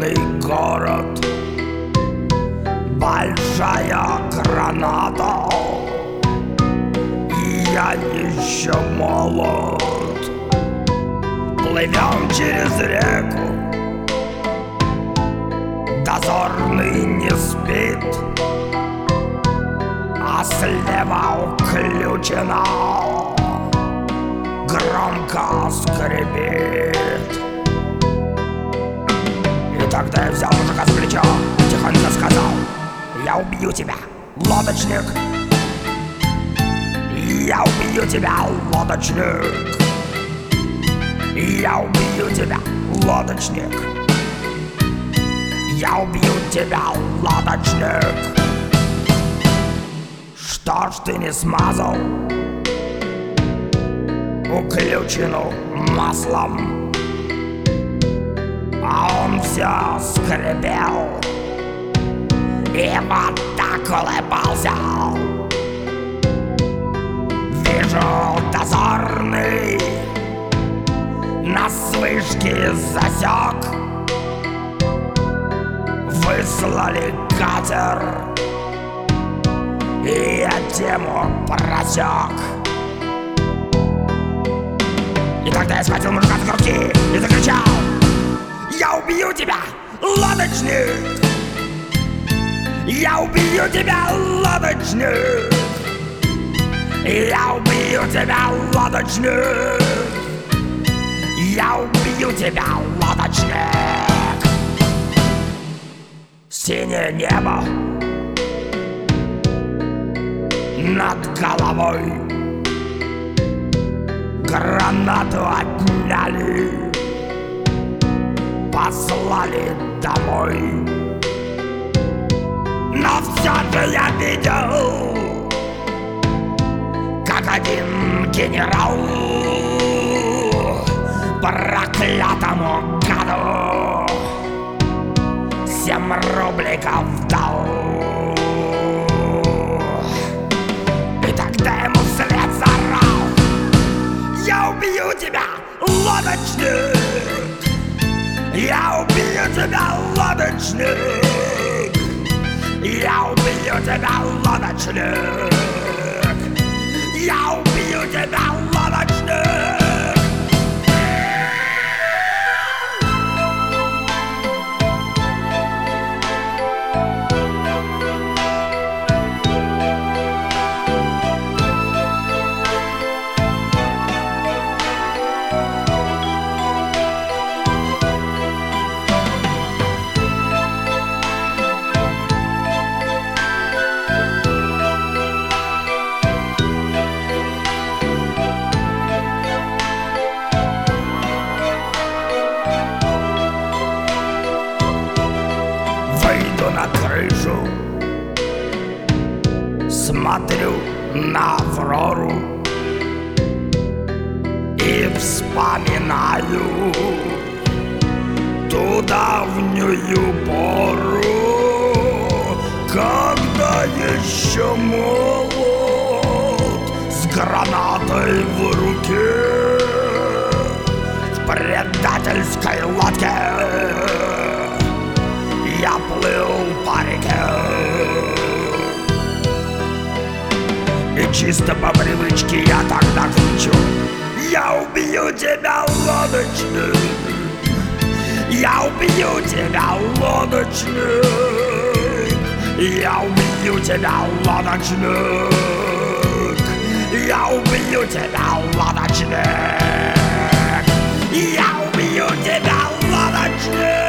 Горный город, большая граната, и я еще молод. Плывем через реку, дозорный не спит, а слева уключено громко скрипит. И тогда я взял мужика с плеча, тихонько сказал: я убью тебя, лодочник. Я убью тебя, лодочник. Я убью тебя, лодочник. Я убью тебя, лодочник. Что ж ты не смазал уключину маслом? А он все скрипел и вот так улыбался. Вижу, дозорный на вышке засек. Выслали катер, и я тему просек. И тогда я схватил мужика за груди и закричал: я убью тебя, лодочник! Я убью тебя, лодочник! Я убью тебя, лодочник! Я убью тебя, лодочник! Синее небо над головой, гранату отняли, послали домой. Но все же я видел, как один генерал проклятому гаду 7 рубликов дал. И тогда ему вслед заорал: я убью тебя, лодочник! Я убью тебя, лодочник! Я убью тебя, лодочник! Я убью тебя, лодочник! На крышу смотрю на Аврору и вспоминаю ту давнюю пору, когда еще молод, с гранатой в руке, в предательской лодке я плыл по реке. И чисто по привычке я тогда кричу: я убью тебя, лодочник! Я убью тебя, лодочник! Я убью тебя, лодочник! Я убью тебя, лодочник! Я убью тебя, лодочник!